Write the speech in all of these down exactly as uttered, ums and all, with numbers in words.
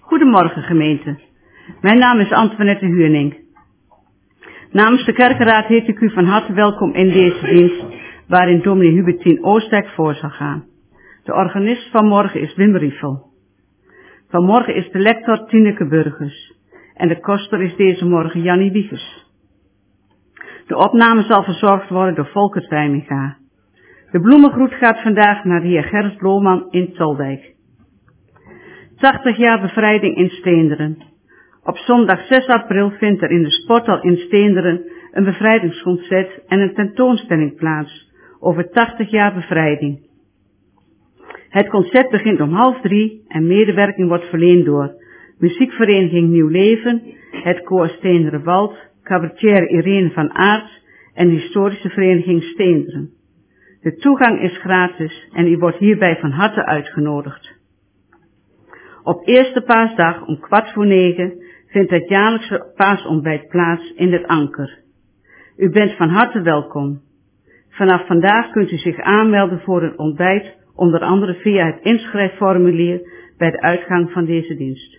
Goedemorgen gemeente. Mijn naam is Antoinette Huurning. Namens de kerkenraad heet ik u van harte welkom in deze dienst, waarin dominee Hubertien Oostdijk voor zal gaan. De organist van morgen is Wim Riefel. Vanmorgen is de lector Tineke Burgers en de koster is deze morgen Jannie Wiegers. De opname zal verzorgd worden door Volkert Wijminga. De bloemengroet gaat vandaag naar de heer Gerrit Lohman in Toldijk. tachtig jaar bevrijding in Steenderen. Op zondag zes april vindt er in de sporthal in Steenderen een bevrijdingsconcert en een tentoonstelling plaats over tachtig jaar bevrijding. Het concert begint om half drie en medewerking wordt verleend door muziekvereniging Nieuw Leven, het koor Steenderen Wald, cabaretier Irene van Aert en de historische vereniging Steenderen. De toegang is gratis en u wordt hierbij van harte uitgenodigd. Op eerste paasdag om kwart voor negen vindt het jaarlijkse paasontbijt plaats in het Anker. U bent van harte welkom. Vanaf vandaag kunt u zich aanmelden voor een ontbijt, onder andere via het inschrijfformulier bij de uitgang van deze dienst.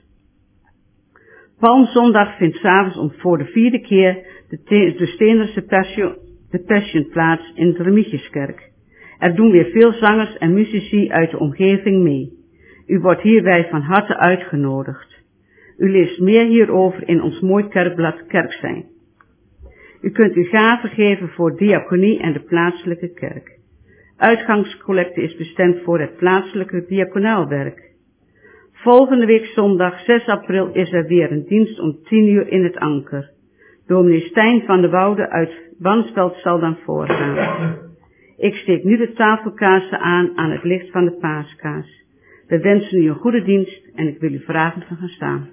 Palmzondag vindt 's avonds om voor de vierde keer de, te- de Steenderse Passion, de Passion plaats in de Remigiuskerk. Er doen weer veel zangers en muzici uit de omgeving mee. U wordt hierbij van harte uitgenodigd. U leest meer hierover in ons mooi kerkblad Kerkzijn. U kunt uw gaven geven voor diaconie en de plaatselijke kerk. Uitgangscollecte is bestemd voor het plaatselijke diaconaalwerk. Volgende week zondag zes april is er weer een dienst om tien uur in het Anker. Dominee Stijn van de Woude uit Wansveld zal dan voorgaan. Ik steek nu de tafelkaarsen aan aan het licht van de paaskaars. We wensen u een goede dienst en ik wil u vragen te gaan staan.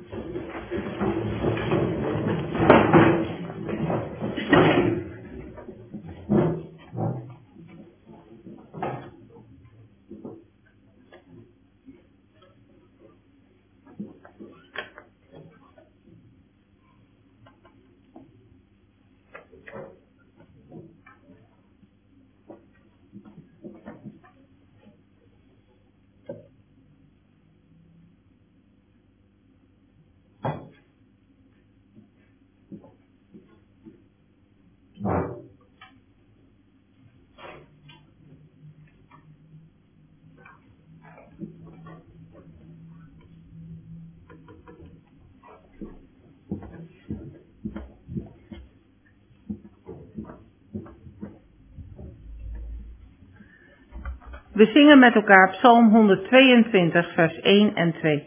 We zingen met elkaar Psalm honderdtweeëntwintig, vers één en twee.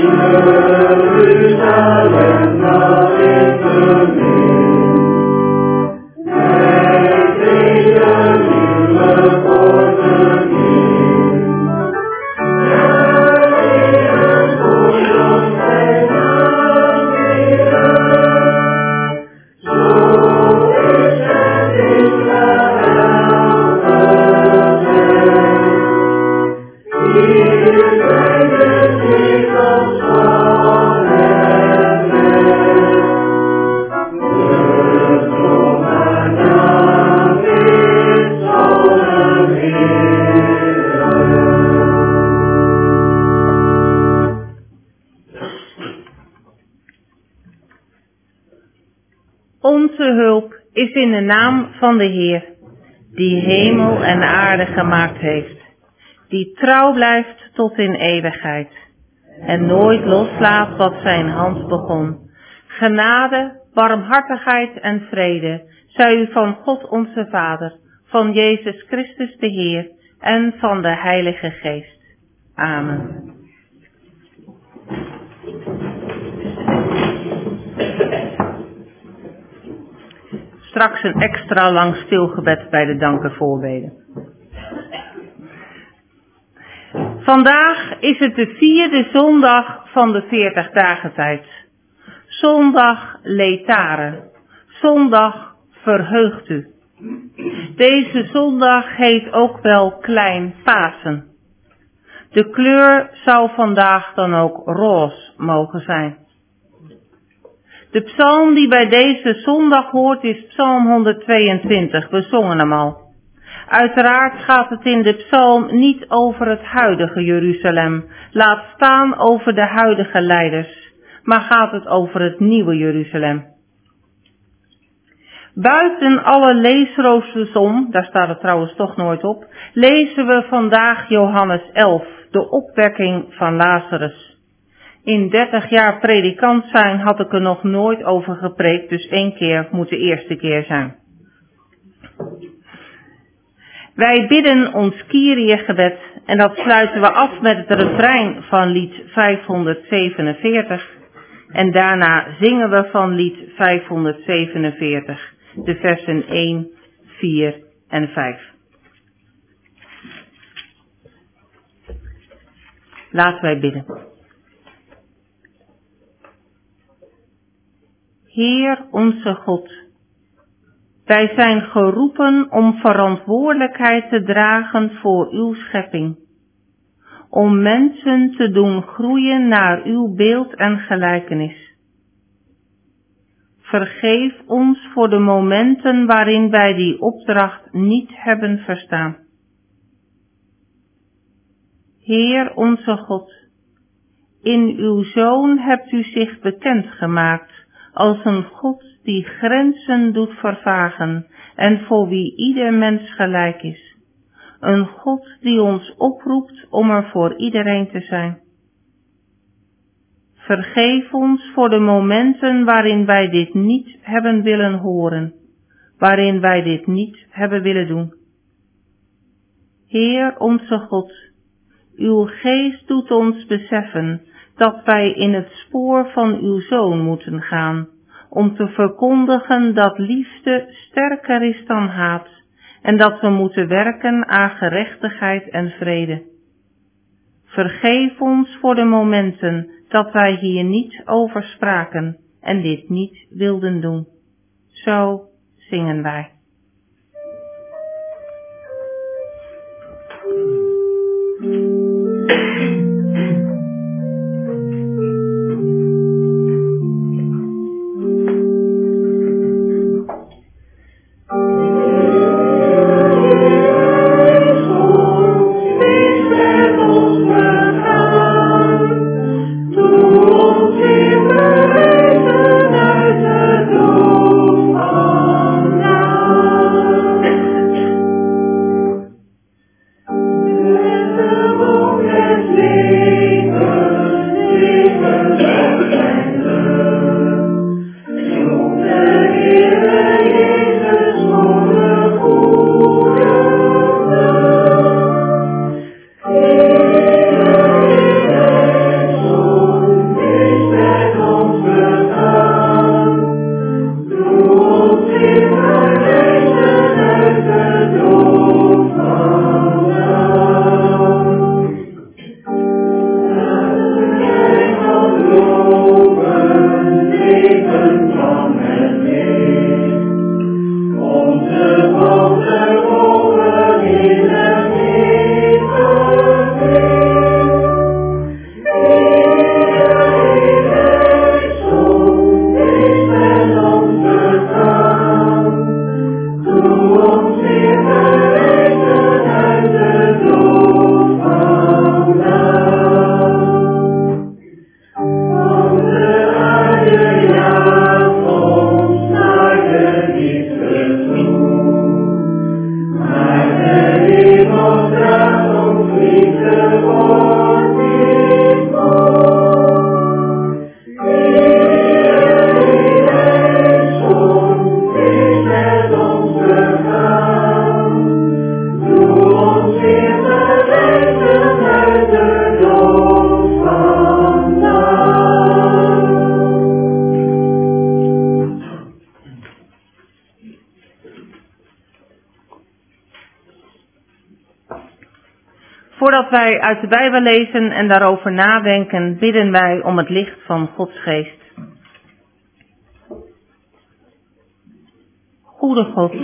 Onze hulp is in de naam van de Heer, die hemel en aarde gemaakt heeft, die trouw blijft tot in eeuwigheid en nooit loslaat wat zijn hand begon. Genade, barmhartigheid en vrede zij u van God onze Vader, van Jezus Christus de Heer en van de Heilige Geest. Amen. Straks een extra lang stilgebed bij de dankenvoorbeden. Vandaag is het de vierde zondag van de veertig dagen tijd. Zondag Letare. Zondag verheugt u. Deze zondag heet ook wel Klein Pasen. De kleur zou vandaag dan ook roze mogen zijn. De psalm die bij deze zondag hoort is psalm honderdtweeëntwintig. We zongen hem al. Uiteraard gaat het in de psalm niet over het huidige Jeruzalem, laat staan over de huidige leiders, maar gaat het over het nieuwe Jeruzalem. Buiten alle leesroosters om, daar staat het trouwens toch nooit op, lezen we vandaag Johannes elf, de opwekking van Lazarus. In dertig jaar predikant zijn had ik er nog nooit over gepreekt, dus één keer moet de eerste keer zijn. Wij bidden ons Kyrie-gebed en dat sluiten we af met het refrein van lied vijfhonderdzevenenveertig. En daarna zingen we van lied vijfhonderdzevenenveertig, de versen één, vier en vijf. Laten wij bidden. Heer onze God, wij zijn geroepen om verantwoordelijkheid te dragen voor uw schepping, om mensen te doen groeien naar uw beeld en gelijkenis. Vergeef ons voor de momenten waarin wij die opdracht niet hebben verstaan. Heer onze God, in uw Zoon hebt u zich bekendgemaakt als een God die grenzen doet vervagen en voor wie ieder mens gelijk is. Een God die ons oproept om er voor iedereen te zijn. Vergeef ons voor de momenten waarin wij dit niet hebben willen horen, waarin wij dit niet hebben willen doen. Heer onze God, uw geest doet ons beseffen dat wij in het spoor van uw Zoon moeten gaan, om te verkondigen dat liefde sterker is dan haat en dat we moeten werken aan gerechtigheid en vrede. Vergeef ons voor de momenten dat wij hier niet over spraken en dit niet wilden doen. Zo zingen wij. Now wij uit de Bijbel lezen en daarover nadenken, bidden wij om het licht van Gods geest. Goede God,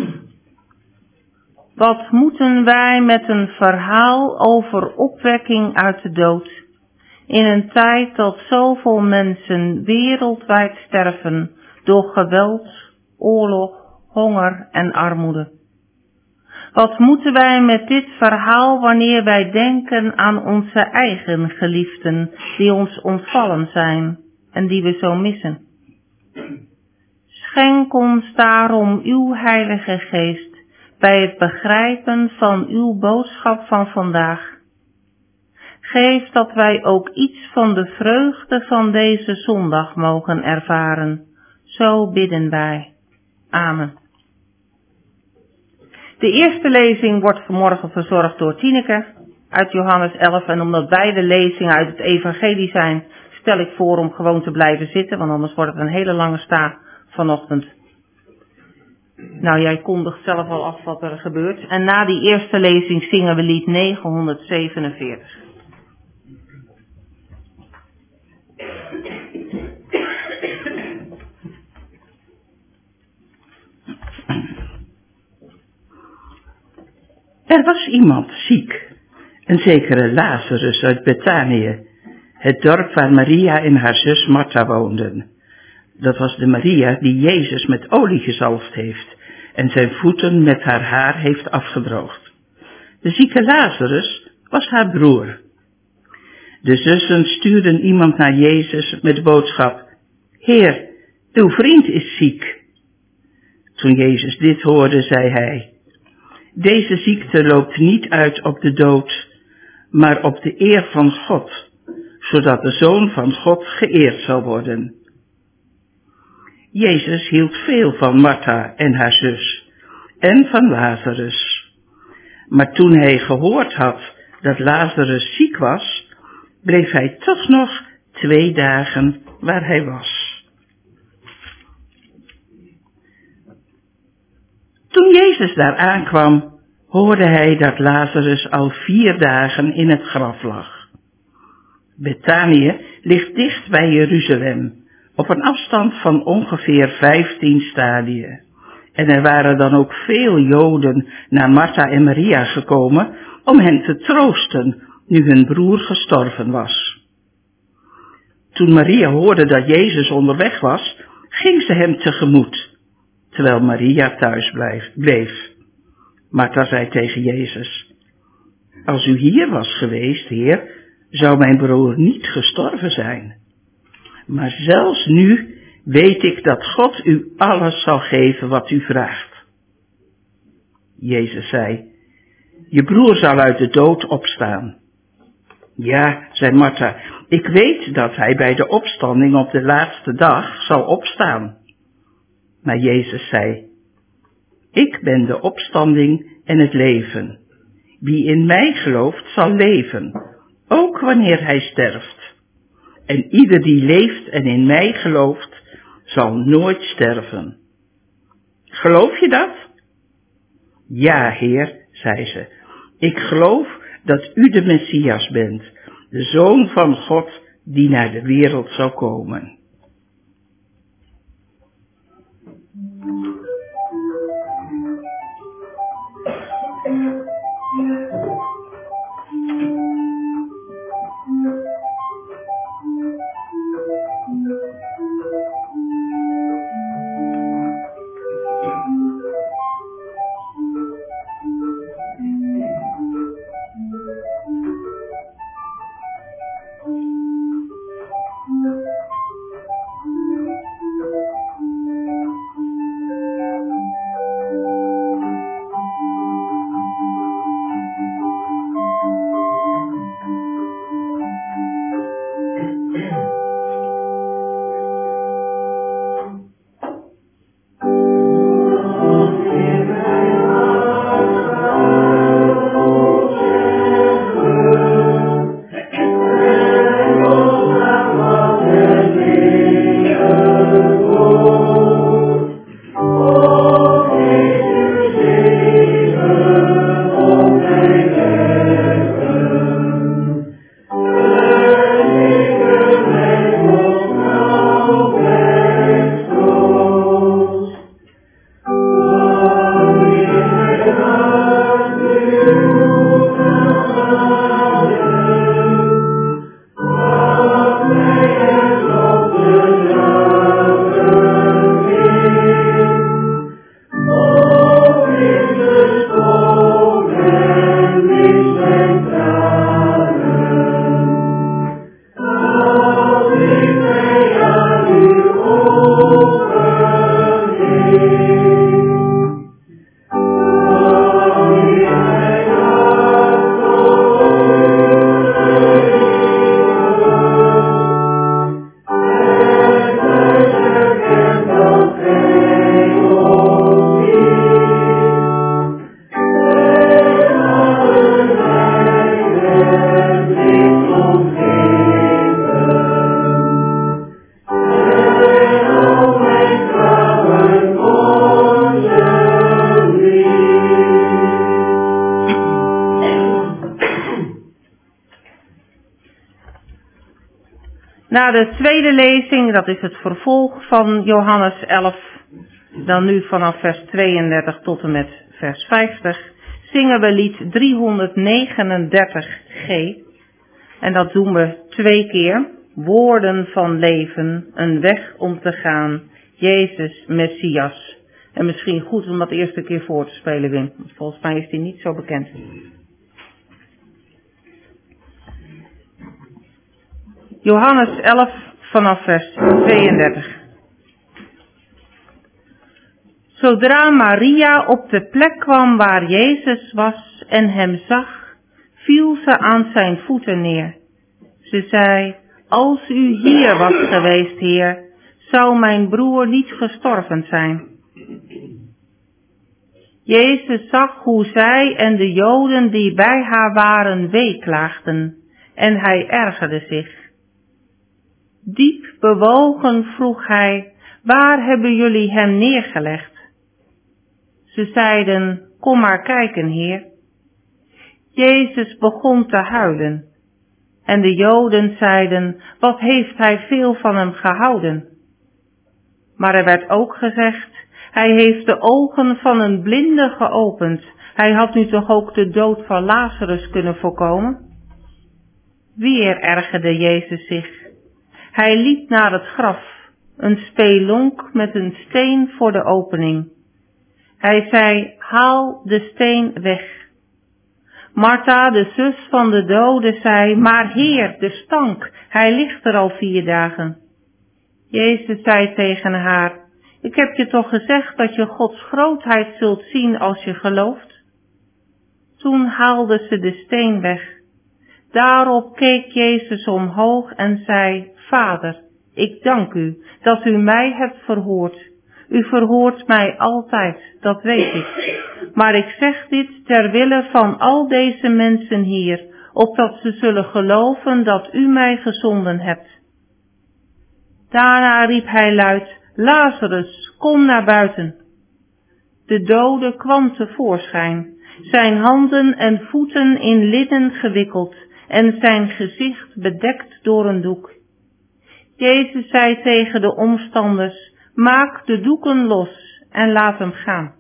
wat moeten wij met een verhaal over opwekking uit de dood, in een tijd dat zoveel mensen wereldwijd sterven door geweld, oorlog, honger en armoede? Wat moeten wij met dit verhaal wanneer wij denken aan onze eigen geliefden die ons ontvallen zijn en die we zo missen? Schenk ons daarom uw Heilige Geest bij het begrijpen van uw boodschap van vandaag. Geef dat wij ook iets van de vreugde van deze zondag mogen ervaren. Zo bidden wij. Amen. De eerste lezing wordt vanmorgen verzorgd door Tineke uit Johannes elf. En omdat beide lezingen uit het evangelie zijn, stel ik voor om gewoon te blijven zitten, want anders wordt het een hele lange sta vanochtend. Nou, jij kondigt zelf al af wat er gebeurt. En na die eerste lezing zingen we lied negenhonderdzevenenveertig. Er was iemand ziek, een zekere Lazarus uit Betanië, het dorp waar Maria en haar zus Martha woonden. Dat was de Maria die Jezus met olie gezalfd heeft en zijn voeten met haar haar heeft afgedroogd. De zieke Lazarus was haar broer. De zussen stuurden iemand naar Jezus met de boodschap: Heer, uw vriend is ziek. Toen Jezus dit hoorde, zei hij: Deze ziekte loopt niet uit op de dood, maar op de eer van God, zodat de Zoon van God geëerd zal worden. Jezus hield veel van Martha en haar zus en van Lazarus. Maar toen hij gehoord had dat Lazarus ziek was, bleef hij toch nog twee dagen waar hij was. Toen Jezus daar aankwam, hoorde hij dat Lazarus al vier dagen in het graf lag. Betanië ligt dicht bij Jeruzalem, op een afstand van ongeveer vijftien stadien. En er waren dan ook veel Joden naar Martha en Maria gekomen om hen te troosten, nu hun broer gestorven was. Toen Maria hoorde dat Jezus onderweg was, ging ze hem tegemoet, terwijl Maria thuis bleef. Martha zei tegen Jezus: Als u hier was geweest, Heer, zou mijn broer niet gestorven zijn. Maar zelfs nu weet ik dat God u alles zal geven wat u vraagt. Jezus zei: Je broer zal uit de dood opstaan. Ja, zei Martha, ik weet dat hij bij de opstanding op de laatste dag zal opstaan. Maar Jezus zei: Ik ben de opstanding en het leven. Wie in mij gelooft zal leven, ook wanneer hij sterft. En ieder die leeft en in mij gelooft, zal nooit sterven. Geloof je dat? Ja, Heer, zei ze. Ik geloof dat u de Messias bent, de Zoon van God die naar de wereld zal komen. Na de tweede lezing, dat is het vervolg van Johannes elf, dan nu vanaf vers tweeëndertig tot en met vers vijftig, zingen we lied driehonderdnegenendertig G. En dat doen we twee keer. Woorden van leven, een weg om te gaan, Jezus Messias. En misschien goed om dat eerste keer voor te spelen, Wim. Volgens mij is die niet zo bekend. Johannes elf vanaf vers tweeëndertig. Zodra Maria op de plek kwam waar Jezus was en hem zag, viel ze aan zijn voeten neer. Ze zei: als u hier was geweest, Heer, zou mijn broer niet gestorven zijn. Jezus zag hoe zij en de Joden die bij haar waren weeklaagden, en hij ergerde zich. Diep bewogen vroeg hij: waar hebben jullie hem neergelegd? Ze zeiden: kom maar kijken, Heer. Jezus begon te huilen. En de Joden zeiden: wat heeft hij veel van hem gehouden? Maar er werd ook gezegd: hij heeft de ogen van een blinde geopend. Hij had nu toch ook de dood van Lazarus kunnen voorkomen? Weer ergerde Jezus zich. Hij liep naar het graf, een spelonk met een steen voor de opening. Hij zei: haal de steen weg. Martha, de zus van de dode, zei: maar Heer, de stank, hij ligt er al vier dagen. Jezus zei tegen haar: ik heb je toch gezegd dat je Gods grootheid zult zien als je gelooft? Toen haalde ze de steen weg. Daarop keek Jezus omhoog en zei: Vader, ik dank u dat u mij hebt verhoord. U verhoort mij altijd, dat weet ik. Maar ik zeg dit ter wille van al deze mensen hier, opdat ze zullen geloven dat u mij gezonden hebt. Daarna riep hij luid: Lazarus, kom naar buiten. De dode kwam tevoorschijn, zijn handen en voeten in linnen gewikkeld en zijn gezicht bedekt door een doek. Jezus zei tegen de omstanders: maak de doeken los en laat hem gaan.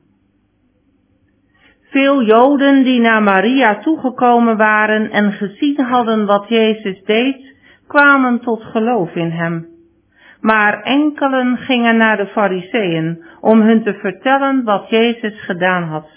Veel Joden die naar Maria toegekomen waren en gezien hadden wat Jezus deed, kwamen tot geloof in hem. Maar enkelen gingen naar de Farizeeën om hun te vertellen wat Jezus gedaan had.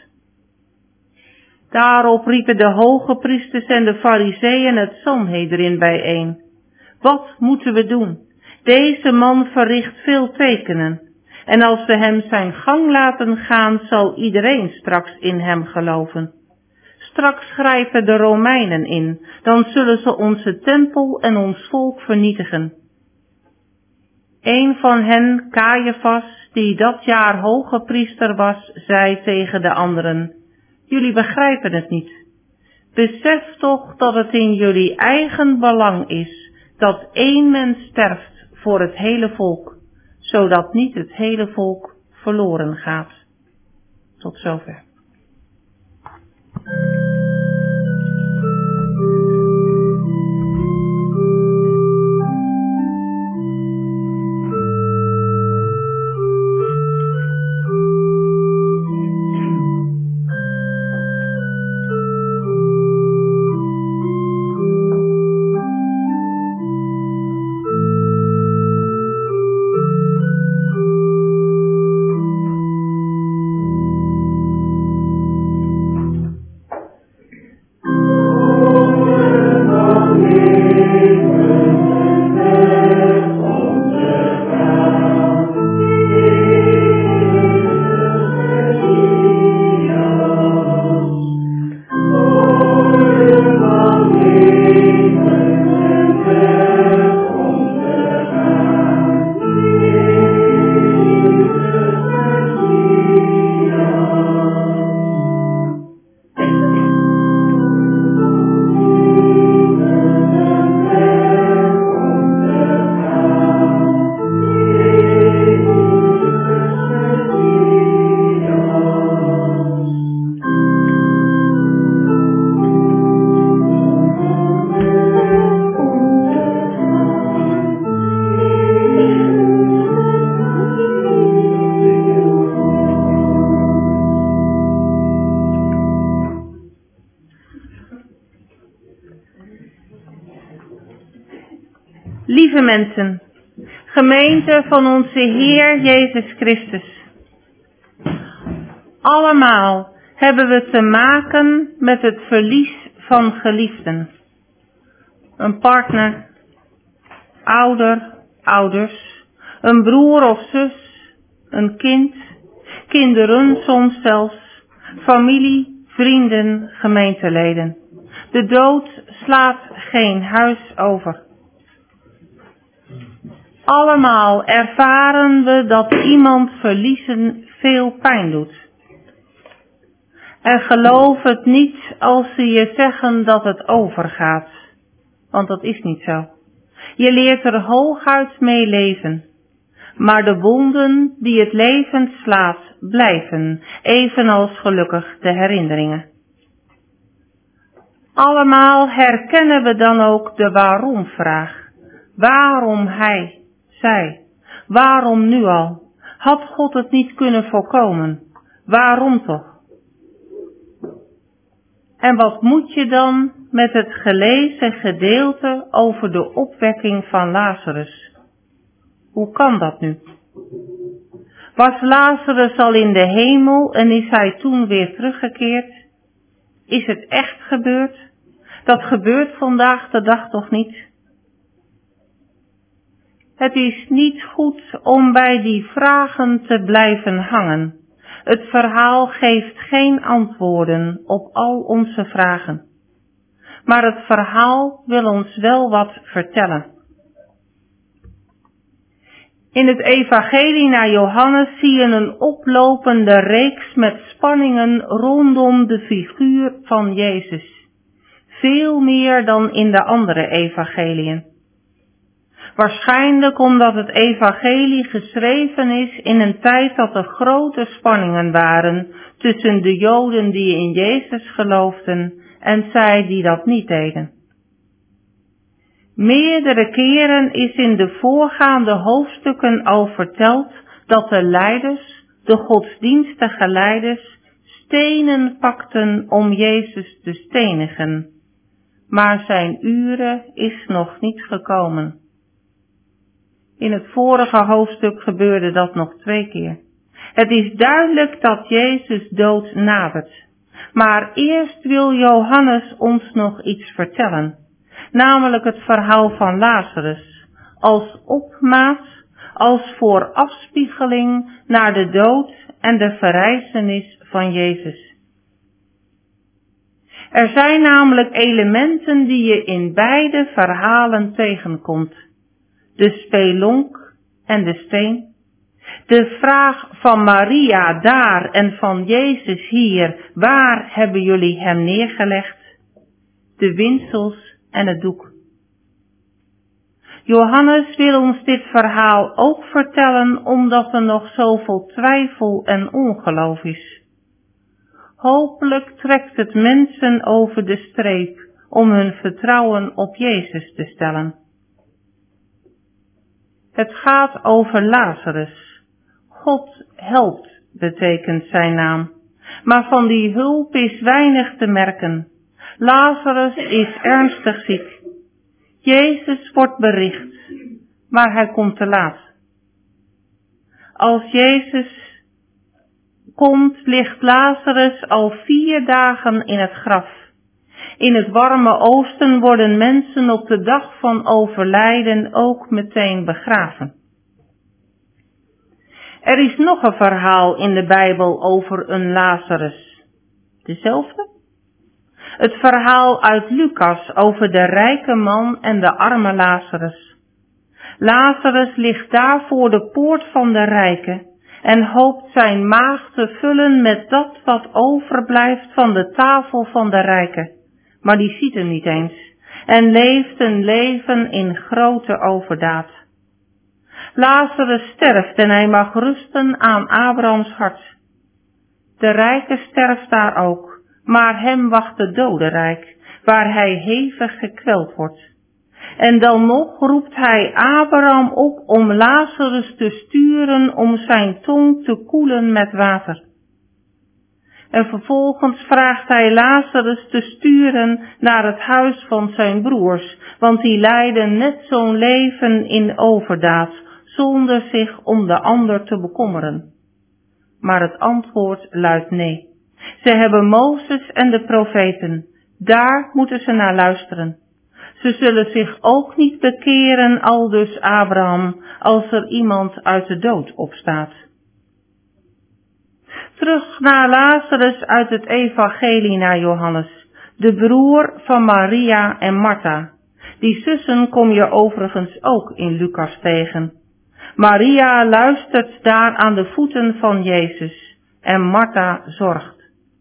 Daarop riepen de hoge priesters en de Farizeeën het Sanhedrin bijeen. Wat moeten we doen? Deze man verricht veel tekenen. En als we hem zijn gang laten gaan, zal iedereen straks in hem geloven. Straks grijpen de Romeinen in, dan zullen ze onze tempel en ons volk vernietigen. Een van hen, Caiaphas, die dat jaar hoge priester was, zei tegen de anderen: jullie begrijpen het niet. Besef toch dat het in jullie eigen belang is dat één mens sterft voor het hele volk, zodat niet het hele volk verloren gaat. Tot zover. mensen, gemeente van onze Heer Jezus Christus. Allemaal hebben we te maken met het verlies van geliefden. Een partner, ouder, ouders, een broer of zus, een kind, kinderen soms zelfs, familie, vrienden, gemeenteleden. De dood slaat geen huis over. Allemaal ervaren we dat iemand verliezen veel pijn doet. En geloof het niet als ze je zeggen dat het overgaat, want dat is niet zo. Je leert er hooguit mee leven. Maar de wonden die het leven slaat, blijven, evenals gelukkig de herinneringen. Allemaal herkennen we dan ook de waarom-vraag. Waarom hij, zij? Waarom nu al? Had God het niet kunnen voorkomen? Waarom toch? En wat moet je dan met het gelezen gedeelte over de opwekking van Lazarus? Hoe kan dat nu? Was Lazarus al in de hemel en is hij toen weer teruggekeerd? Is het echt gebeurd? Dat gebeurt vandaag de dag toch niet? Het is niet goed om bij die vragen te blijven hangen. Het verhaal geeft geen antwoorden op al onze vragen. Maar het verhaal wil ons wel wat vertellen. In het evangelie naar Johannes zie je een oplopende reeks met spanningen rondom de figuur van Jezus. Veel meer dan in de andere evangeliën. Waarschijnlijk omdat het evangelie geschreven is in een tijd dat er grote spanningen waren tussen de Joden die in Jezus geloofden en zij die dat niet deden. Meerdere keren is in de voorgaande hoofdstukken al verteld dat de leiders, de godsdienstige leiders, stenen pakten om Jezus te stenigen. Maar zijn uren is nog niet gekomen. In het vorige hoofdstuk gebeurde dat nog twee keer. Het is duidelijk dat Jezus dood nadert. Maar eerst wil Johannes ons nog iets vertellen. Namelijk het verhaal van Lazarus. Als opmaat, als voorafspiegeling naar de dood en de verrijzenis van Jezus. Er zijn namelijk elementen die je in beide verhalen tegenkomt. De spelonk en de steen. De vraag van Maria daar en van Jezus hier, waar hebben jullie hem neergelegd? De windsels en het doek. Johannes wil ons dit verhaal ook vertellen omdat er nog zoveel twijfel en ongeloof is. Hopelijk trekt het mensen over de streep om hun vertrouwen op Jezus te stellen. Het gaat over Lazarus. God helpt, betekent zijn naam. Maar van die hulp is weinig te merken. Lazarus is ernstig ziek. Jezus wordt bericht, maar hij komt te laat. Als Jezus komt, ligt Lazarus al vier dagen in het graf. In het warme oosten worden mensen op de dag van overlijden ook meteen begraven. Er is nog een verhaal in de Bijbel over een Lazarus. Dezelfde? Het verhaal uit Lucas over de rijke man en de arme Lazarus. Lazarus ligt daar voor de poort van de rijken en hoopt zijn maag te vullen met dat wat overblijft van de tafel van de rijken. Maar die ziet hem niet eens en leeft een leven in grote overdaad. Lazarus sterft en hij mag rusten aan Abrahams hart. De rijke sterft daar ook, maar hem wacht het dodenrijk, waar hij hevig gekweld wordt. En dan nog roept hij Abraham op om Lazarus te sturen om zijn tong te koelen met water. En vervolgens vraagt hij Lazarus te sturen naar het huis van zijn broers, want die leiden net zo'n leven in overdaad, zonder zich om de ander te bekommeren. Maar het antwoord luidt nee. Ze hebben Mozes en de profeten, daar moeten ze naar luisteren. Ze zullen zich ook niet bekeren, aldus Abraham, als er iemand uit de dood opstaat. Terug naar Lazarus uit het evangelie naar Johannes, de broer van Maria en Martha. Die zussen kom je overigens ook in Lucas tegen. Maria luistert daar aan de voeten van Jezus en Martha zorgt.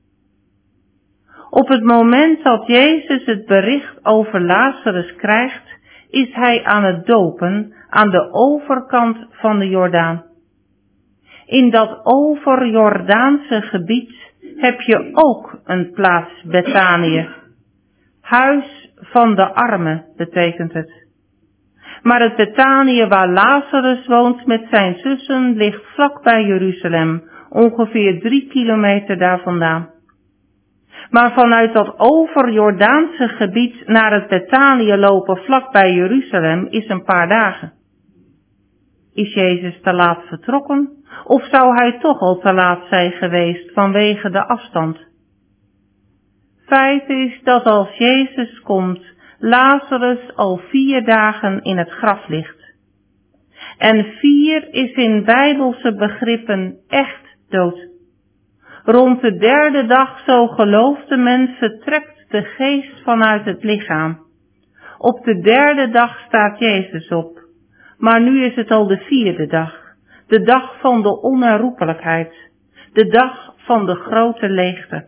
Op het moment dat Jezus het bericht over Lazarus krijgt, is hij aan het dopen aan de overkant van de Jordaan. In dat overjordaanse gebied heb je ook een plaats Bethanië. Huis van de armen betekent het. Maar het Bethanië waar Lazarus woont met zijn zussen ligt vlak bij Jeruzalem, ongeveer drie kilometer daar vandaan. Maar vanuit dat overjordaanse gebied naar het Bethanië lopen vlak bij Jeruzalem is een paar dagen. Is Jezus te laat vertrokken of zou hij toch al te laat zijn geweest vanwege de afstand? Feit is dat als Jezus komt, Lazarus al vier dagen in het graf ligt. En vier is in bijbelse begrippen echt dood. Rond de derde dag, zo geloofde men, vertrekt de geest vanuit het lichaam. Op de derde dag staat Jezus op. Maar nu is het al de vierde dag. De dag van de onherroepelijkheid. De dag van de grote leegte.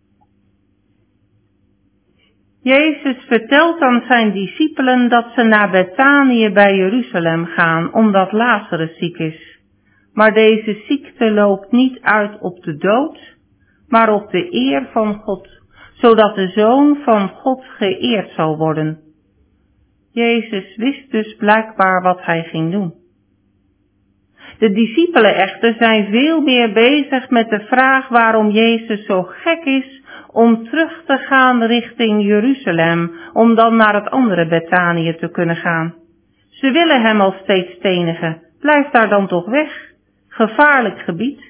Jezus vertelt aan zijn discipelen dat ze naar Bethanië bij Jeruzalem gaan, omdat Lazarus ziek is. Maar deze ziekte loopt niet uit op de dood, maar op de eer van God, zodat de Zoon van God geëerd zal worden. Jezus wist dus blijkbaar wat hij ging doen. De discipelen echter zijn veel meer bezig met de vraag waarom Jezus zo gek is om terug te gaan richting Jeruzalem, om dan naar het andere Bethanië te kunnen gaan. Ze willen hem al steeds stenigen. Blijf daar dan toch weg. Gevaarlijk gebied.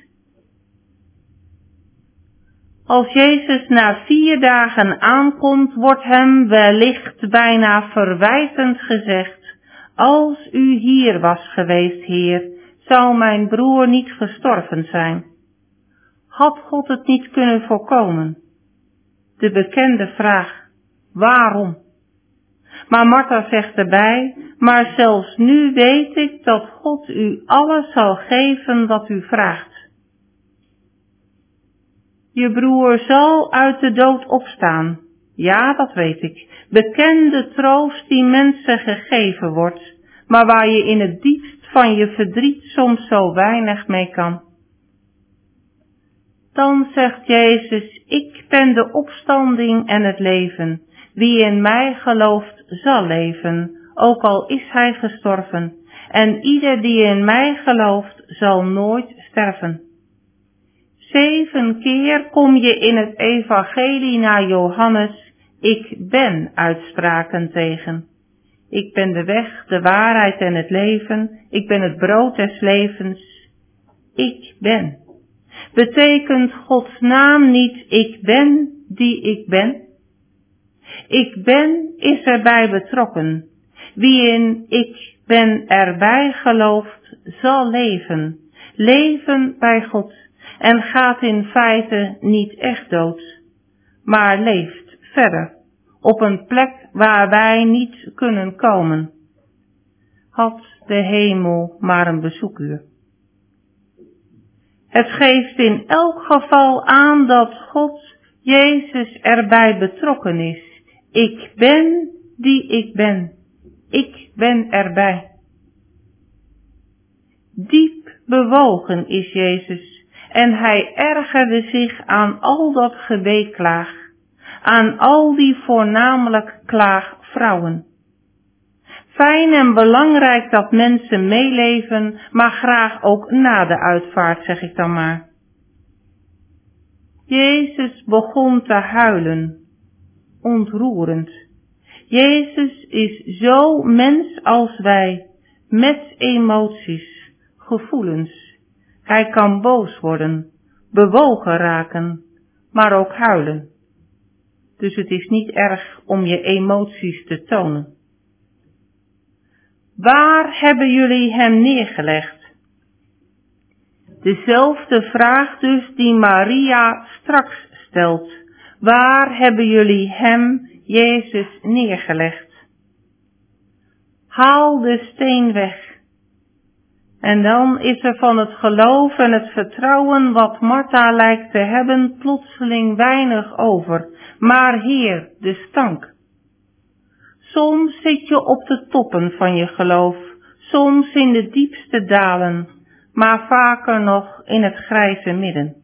Als Jezus na vier dagen aankomt, wordt hem wellicht bijna verwijtend gezegd: als u hier was geweest, Heer, zou mijn broer niet gestorven zijn. Had God het niet kunnen voorkomen? De bekende vraag, waarom? Maar Martha zegt erbij, maar zelfs nu weet ik dat God u alles zal geven wat u vraagt. Je broer zal uit de dood opstaan. Ja, dat weet ik. Bekende troost die mensen gegeven wordt, maar waar je in het diepst van je verdriet soms zo weinig mee kan. Dan zegt Jezus, ik ben de opstanding en het leven. Wie in mij gelooft, zal leven, ook al is hij gestorven. En ieder die in mij gelooft, zal nooit sterven. Zeven keer kom je in het evangelie naar Johannes, ik ben uitspraken tegen. Ik ben de weg, de waarheid en het leven. Ik ben het brood des levens. Ik ben. Betekent Gods naam niet ik ben die ik ben? Ik ben is erbij betrokken. Wie in ik ben erbij gelooft, zal leven. Leven bij God en gaat in feite niet echt dood, maar leeft verder op een plek waar wij niet kunnen komen. Had de hemel maar een bezoekuur. Het geeft in elk geval aan dat God, Jezus, erbij betrokken is. Ik ben die ik ben. Ik ben erbij. Diep bewogen is Jezus en hij ergerde zich aan al dat geweeklaag, aan al die voornamelijk klaagvrouwen. Fijn en belangrijk dat mensen meeleven, maar graag ook na de uitvaart, zeg ik dan maar. Jezus begon te huilen, ontroerend. Jezus is zo mens als wij, met emoties, gevoelens. Hij kan boos worden, bewogen raken, maar ook huilen. Dus het is niet erg om je emoties te tonen. Waar hebben jullie hem neergelegd? Dezelfde vraag dus die Maria straks stelt. Waar hebben jullie hem, Jezus, neergelegd? Haal de steen weg. En dan is er van het geloof en het vertrouwen wat Martha lijkt te hebben plotseling weinig over. Maar Heer, de stank. Soms zit je op de toppen van je geloof, soms in de diepste dalen, maar vaker nog in het grijze midden.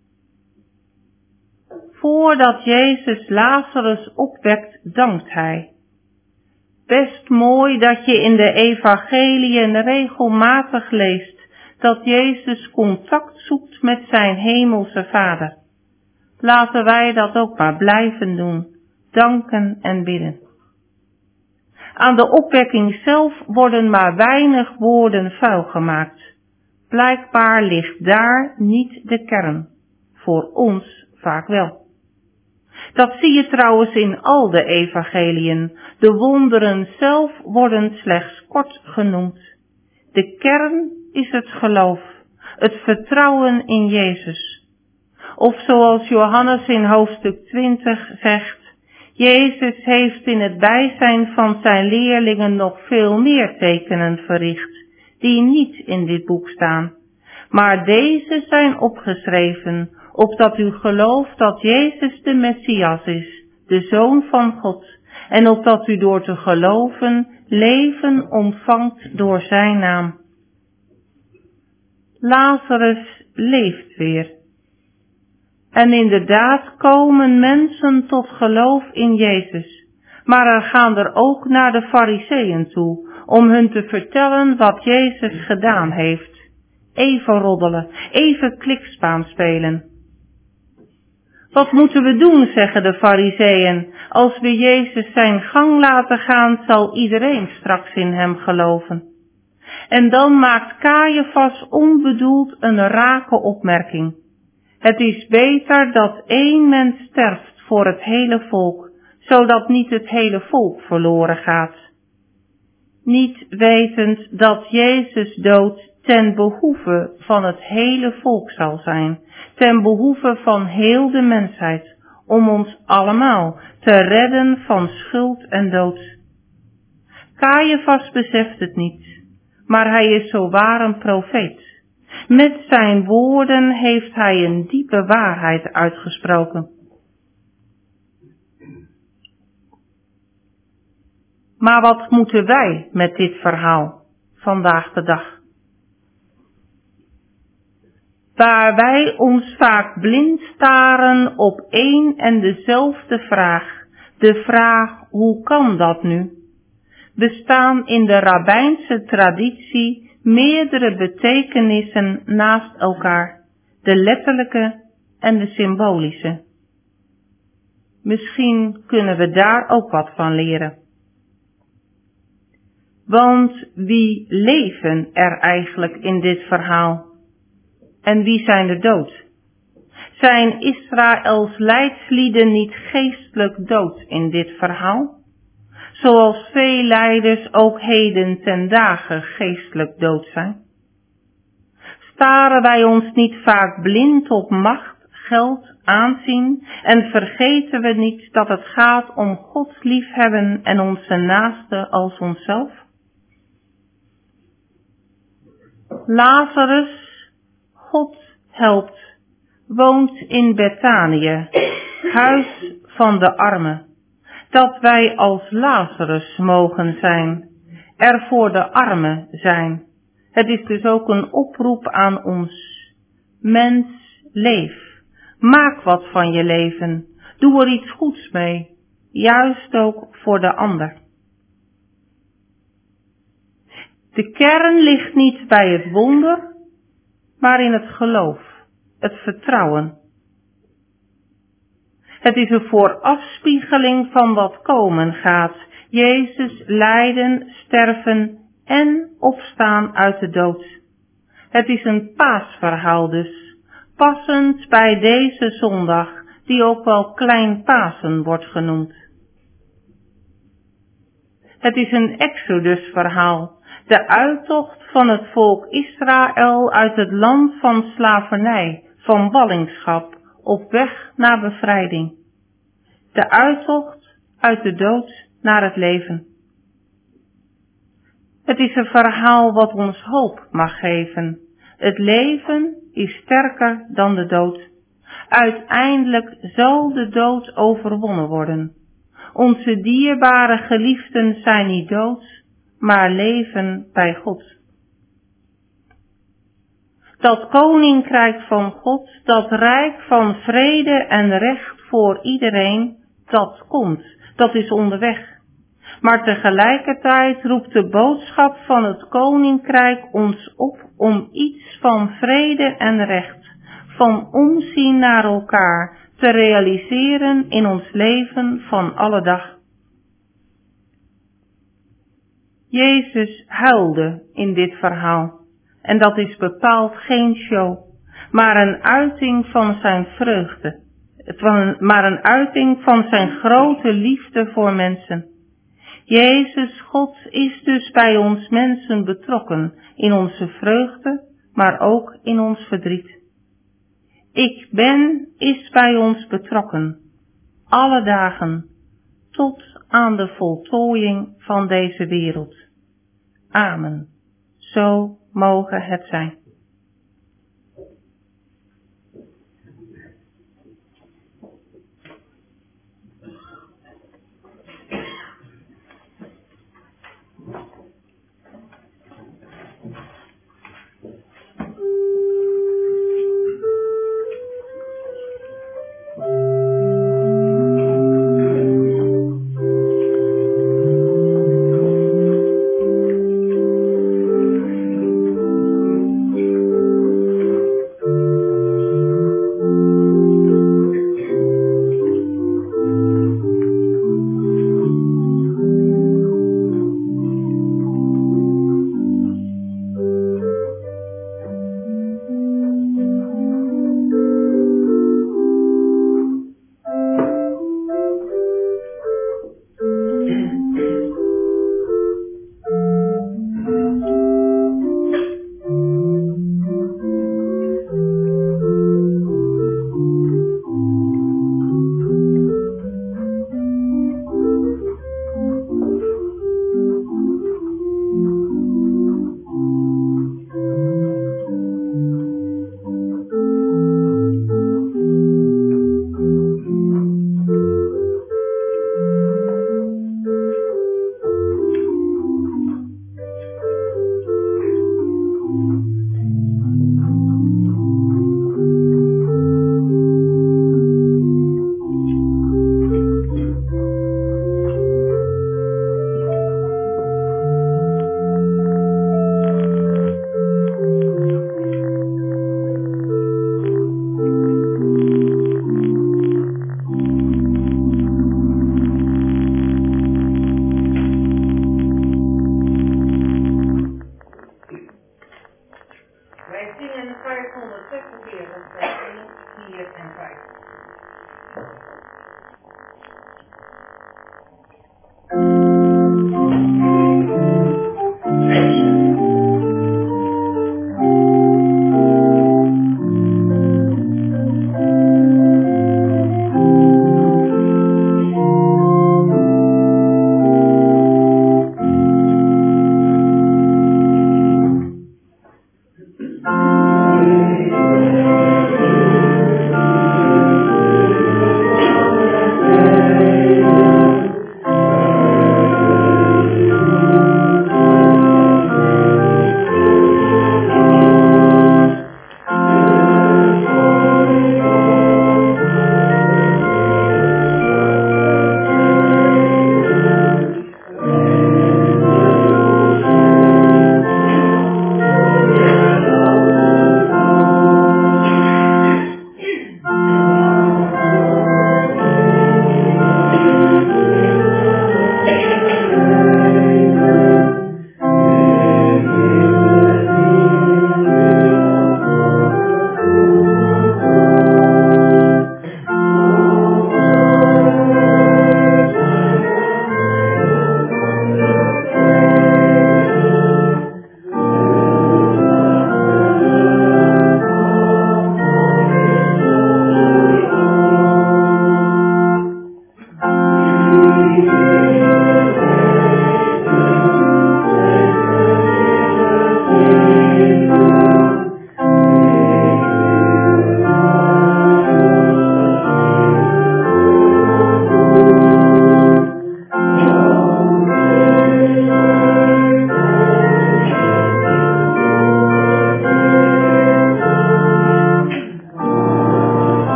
Voordat Jezus Lazarus opwekt, dankt hij. Best mooi dat je in de evangeliën regelmatig leest dat Jezus contact zoekt met zijn hemelse Vader. Laten wij dat ook maar blijven doen, danken en bidden. Aan de opwekking zelf worden maar weinig woorden vuil gemaakt. Blijkbaar ligt daar niet de kern, voor ons vaak wel. Dat zie je trouwens in al de evangeliën. De wonderen zelf worden slechts kort genoemd. De kern is het geloof, het vertrouwen in Jezus. Of zoals Johannes in hoofdstuk twintig zegt, Jezus heeft in het bijzijn van zijn leerlingen nog veel meer tekenen verricht, die niet in dit boek staan. Maar deze zijn opgeschreven, opdat u gelooft dat Jezus de Messias is, de Zoon van God, en opdat u door te geloven leven ontvangt door zijn naam. Lazarus leeft weer. En inderdaad komen mensen tot geloof in Jezus, maar er gaan er ook naar de Farizeeën toe, om hun te vertellen wat Jezus gedaan heeft. Even roddelen, even klikspaan spelen. Wat moeten we doen, zeggen de Farizeeën, als we Jezus zijn gang laten gaan, zal iedereen straks in hem geloven. En dan maakt Caiaphas onbedoeld een rake opmerking. Het is beter dat één mens sterft voor het hele volk, zodat niet het hele volk verloren gaat. Niet wetend dat Jezus dood ten behoeve van het hele volk zal zijn, ten behoeve van heel de mensheid, om ons allemaal te redden van schuld en dood. Caiaphas beseft het niet, maar hij is zowaar een profeet. Met zijn woorden heeft hij een diepe waarheid uitgesproken. Maar wat moeten wij met dit verhaal vandaag de dag? Waar wij ons vaak blind staren op één en dezelfde vraag, de vraag hoe kan dat nu, bestaan in de rabbijnse traditie meerdere betekenissen naast elkaar, de letterlijke en de symbolische. Misschien kunnen we daar ook wat van leren. Want wie leven er eigenlijk in dit verhaal? En wie zijn er dood? Zijn Israëls leidslieden niet geestelijk dood in dit verhaal? Zoals veel leiders ook heden ten dagen geestelijk dood zijn? Staren wij ons niet vaak blind op macht, geld, aanzien en vergeten we niet dat het gaat om Gods liefhebben en onze naaste als onszelf? Lazarus, God helpt, woont in Betanië, huis van de armen. Dat wij als Lazarus mogen zijn, er voor de armen zijn. Het is dus ook een oproep aan ons. Mens, leef. Maak wat van je leven. Doe er iets goeds mee. Juist ook voor de ander. De kern ligt niet bij het wonder, maar in het geloof, het vertrouwen. Het is een voorafspiegeling van wat komen gaat. Jezus lijden, sterven en opstaan uit de dood. Het is een paasverhaal dus, passend bij deze zondag, die ook wel Klein Pasen wordt genoemd. Het is een Exodusverhaal, de uittocht van het volk Israël uit het land van slavernij, van ballingschap, op weg naar bevrijding. De uittocht uit de dood naar het leven. Het is een verhaal wat ons hoop mag geven. Het leven is sterker dan de dood. Uiteindelijk zal de dood overwonnen worden. Onze dierbare geliefden zijn niet dood, maar leven bij God. Dat koninkrijk van God, dat rijk van vrede en recht voor iedereen, dat komt, dat is onderweg. Maar tegelijkertijd roept de boodschap van het koninkrijk ons op om iets van vrede en recht, van omzien naar elkaar, te realiseren in ons leven van alle dag. Jezus huilde in dit verhaal. En dat is bepaald geen show, maar een uiting van zijn vreugde, van, maar een uiting van zijn grote liefde voor mensen. Jezus, God, is dus bij ons mensen betrokken, in onze vreugde, maar ook in ons verdriet. Ik ben is bij ons betrokken, alle dagen, tot aan de voltooiing van deze wereld. Amen. Zo mogen het zijn.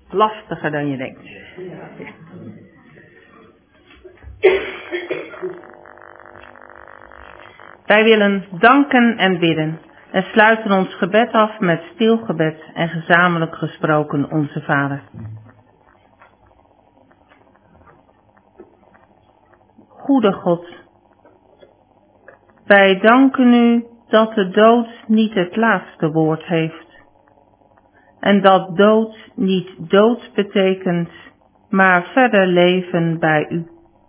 lastiger dan je denkt. Wij willen danken en bidden en sluiten ons gebed af met stil gebed en gezamenlijk gesproken Onze Vader. Goede God, wij danken U dat de dood niet het laatste woord heeft. En dat dood niet dood betekent, maar verder leven bij U.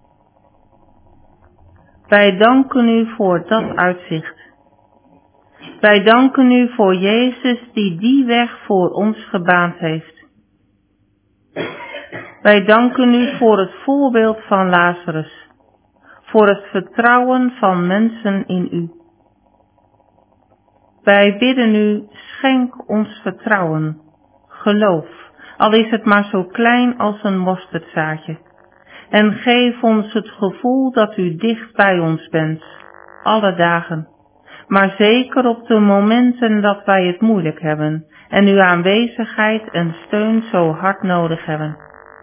Wij danken U voor dat uitzicht. Wij danken U voor Jezus die die weg voor ons gebaand heeft. Wij danken U voor het voorbeeld van Lazarus, voor het vertrouwen van mensen in U. Wij bidden U, schenk ons vertrouwen, geloof, al is het maar zo klein als een mosterdzaadje. En geef ons het gevoel dat U dicht bij ons bent, alle dagen. Maar zeker op de momenten dat wij het moeilijk hebben en Uw aanwezigheid en steun zo hard nodig hebben.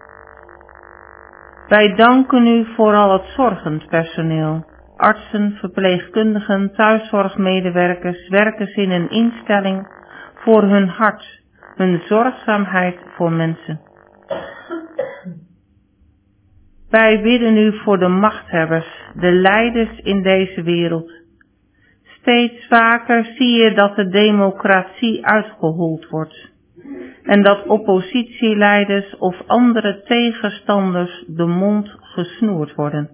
Wij danken U voor al het zorgend personeel, artsen, verpleegkundigen, thuiszorgmedewerkers, werkers in een instelling, voor hun hart, hun zorgzaamheid voor mensen. Wij bidden U voor de machthebbers, de leiders in deze wereld. Steeds vaker zie je dat de democratie uitgehold wordt en dat oppositieleiders of andere tegenstanders de mond gesnoerd worden.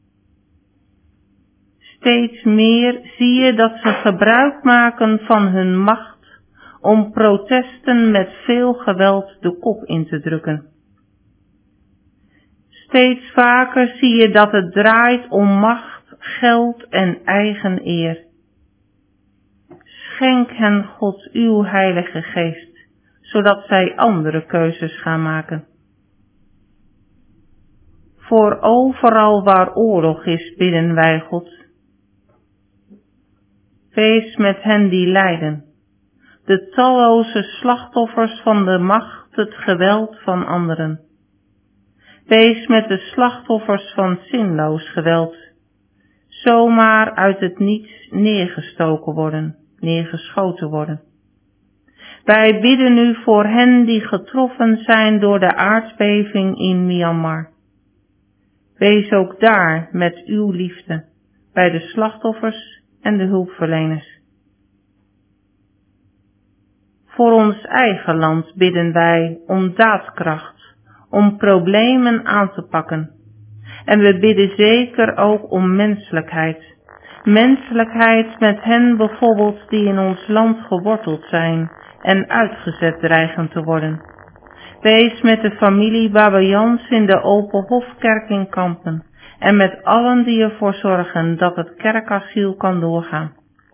Steeds meer zie je dat ze gebruik maken van hun macht om protesten met veel geweld de kop in te drukken. Steeds vaker zie je dat het draait om macht, geld en eigen eer. Schenk hen, God, uw Heilige Geest, zodat zij andere keuzes gaan maken. Voor overal waar oorlog is, bidden wij, God. Wees met hen die lijden, de talloze slachtoffers van de macht, het geweld van anderen. Wees met de slachtoffers van zinloos geweld, zomaar uit het niets neergestoken worden, neergeschoten worden. Wij bidden U voor hen die getroffen zijn door de aardbeving in Myanmar. Wees ook daar met uw liefde, bij de slachtoffers en de hulpverleners. Voor ons eigen land bidden wij om daadkracht, om problemen aan te pakken. En we bidden zeker ook om menselijkheid. Menselijkheid met hen bijvoorbeeld die in ons land geworteld zijn en uitgezet dreigen te worden. Wees met de familie Babayans in de Open Hofkerk in Kampen en met allen die ervoor zorgen dat het kerkasiel kan doorgaan.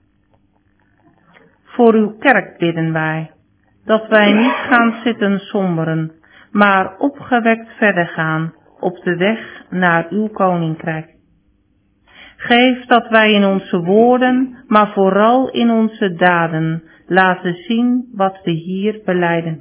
Voor uw kerk bidden wij, dat wij niet gaan zitten somberen, maar opgewekt verder gaan op de weg naar uw koninkrijk. Geef dat wij in onze woorden, maar vooral in onze daden, laten zien wat we hier belijden.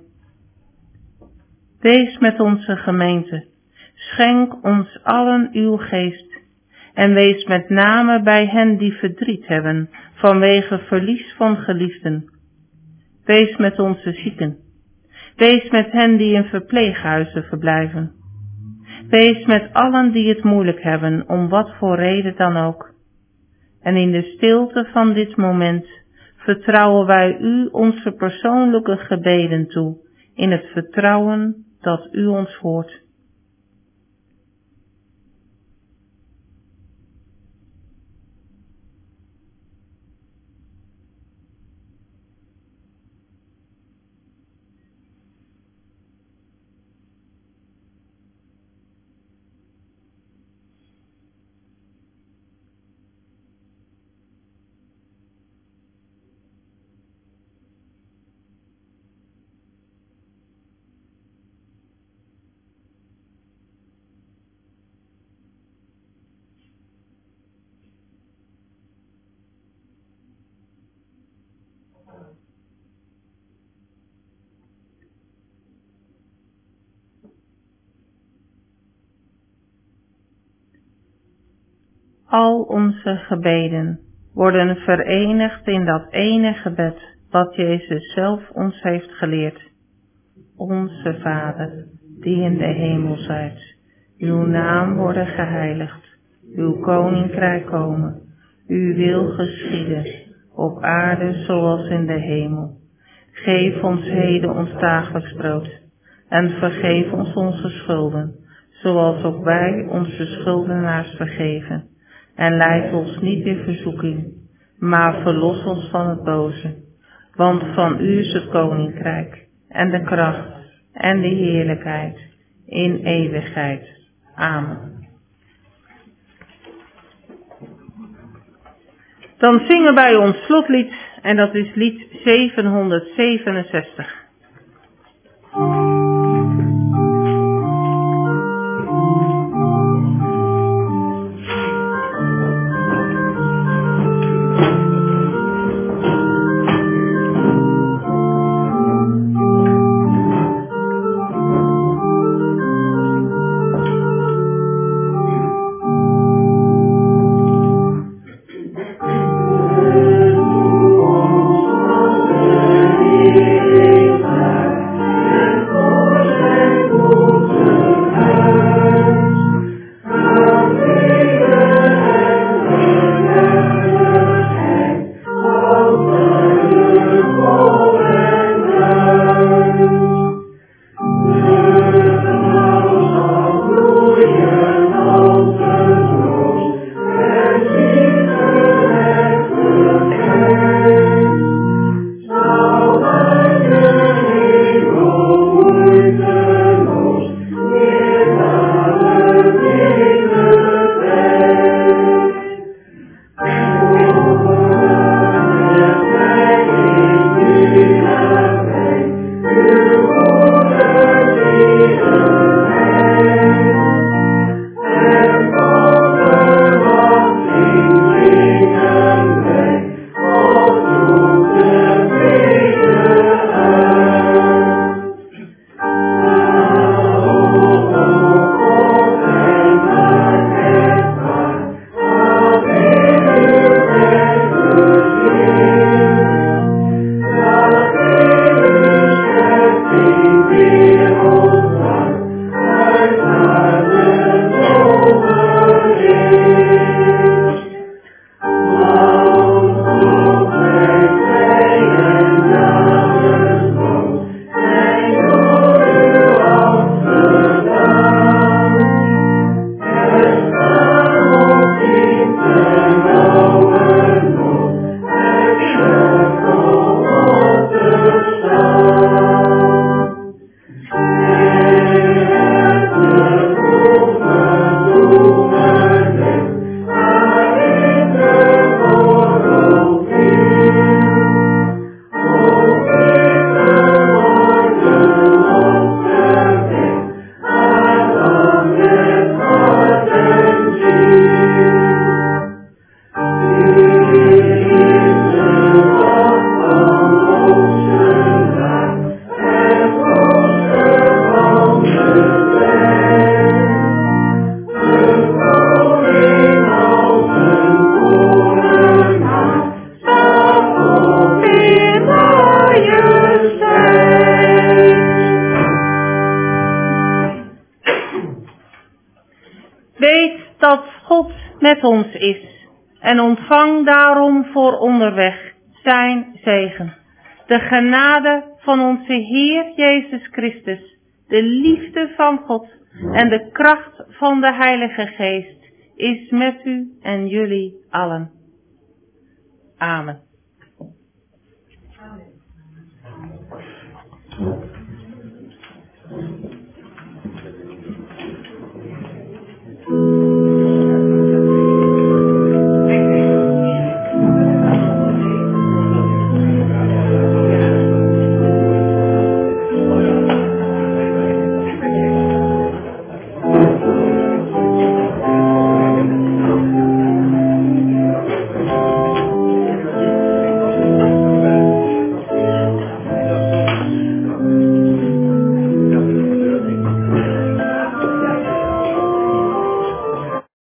Wees met onze gemeente, schenk ons allen uw geest en wees met name bij hen die verdriet hebben vanwege verlies van geliefden. Wees met onze zieken, wees met hen die in verpleeghuizen verblijven. Wees met allen die het moeilijk hebben, om wat voor reden dan ook. En in de stilte van dit moment vertrouwen wij u onze persoonlijke gebeden toe, in het vertrouwen dat u ons hoort. al onze gebeden worden verenigd in dat ene gebed wat Jezus zelf ons heeft geleerd. Onze Vader, die in de hemel zijt, uw naam worden geheiligd, uw koninkrijk komen, uw wil geschieden, op aarde zoals in de hemel. Geef ons heden ons dagelijks brood en vergeef ons onze schulden, zoals ook wij onze schuldenaars vergeven. En leid ons niet in verzoeking, maar verlos ons van het boze. Want van u is het koninkrijk en de kracht en de heerlijkheid in eeuwigheid. Amen. Dan zingen wij ons slotlied en dat is lied zevenhonderdzevenenzestig. met ons is en ontvang daarom voor onderweg zijn zegen. De genade van onze Heer Jezus Christus, de liefde van God en de kracht van de Heilige Geest is met u en jullie allen. Amen.